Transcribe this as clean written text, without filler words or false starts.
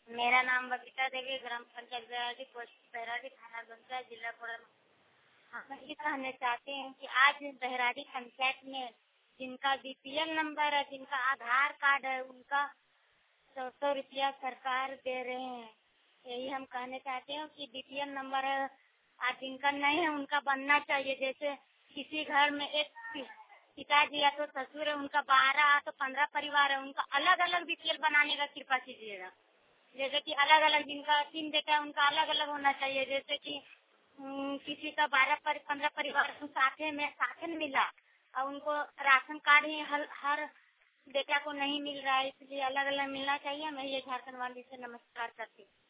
मेरा नाम बबीता देवी, ग्राम पंचायत बैराडी, पोस्ट बैराडी, थाना गंगा, जिला कोडरमा। हम ये कहना चाहते हैं कि आज बैराडी पंचायत में जिनका बीपीएल नंबर है, जिनका आधार कार्ड है, उनका 100 रुपया सरकार दे रहे हैं। यही हम कहना चाहते हैं कि बीपीएल नंबर है, आज जिनका नहीं है उनका बनना चाहिए। जैसे किसी घर में एक पिताजी या तो ससुर है, उनका 12 तो 15 परिवार है, उनका अलग अलग बीपीएल बनाने का कृपा कीजिएगा। जैसे कि अलग अलग जिनका 3 बेटा है उनका अलग अलग होना चाहिए। जैसे कि किसी का 15 परिवार साथे में मिला और उनको राशन कार्ड ही हर बेटा को नहीं मिल रहा है, इसलिए अलग अलग मिलना चाहिए। मैं ये झारखंड वाली से नमस्कार करती हूँ।